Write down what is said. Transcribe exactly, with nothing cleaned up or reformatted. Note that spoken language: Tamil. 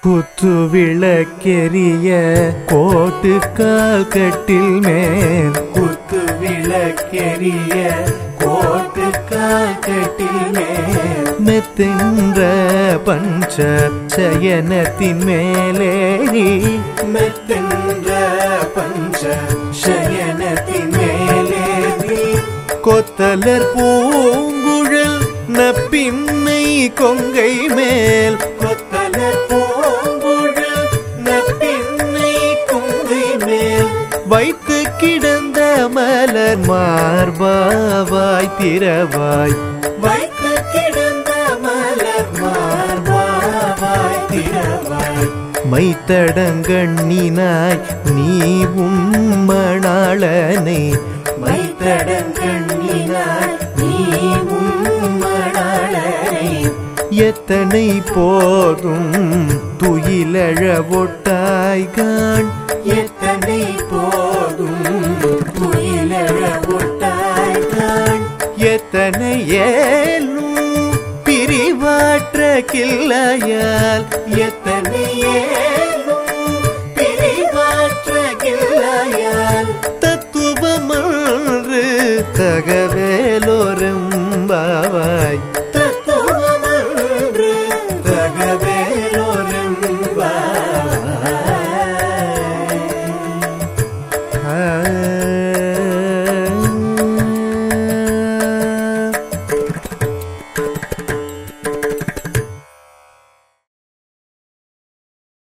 குத்து விளக்கெரிய கோட்டுக்கால் கட்டில் மேல் குத்து விளக்கெரிய கோட்டுக்கால் கட்டில் மேல் மெத்தென்ற பஞ்ச சயனத்தின் மேலேறி மெத்தென்ற பஞ்ச சயனத்தின் மேலேறி கொத்தலர் பூங்குழல் நப்பின்னை கொங்கை மேல் கொத்தலர் பூங்குழல் நப்பின்னை கொங்கை மேல் வைத்து கிடந்த மலர் மார்பாவாய் திரவாய் வைத்து கிடந்த மலர் மார்பாவாய் திரவாய் மைத்தடங்கண்ணினாய் நீ உம்மணாளனை மைத்தடங்கண்ணினாய் நீ உம்மணாளனை எத்தனை போதும் துயிலழ ஒட்டாய்கான் எத்தனை போதும் துயிலழ ஒட்டாய்கான் எத்தனை ஏலும் பிரிவாற்ற கிள்ளையால் எத்தனை ஏலும் பிரிவாற்ற கிள்ளையால் தத்துவமன்று தகவேலோரும் பாவாய்.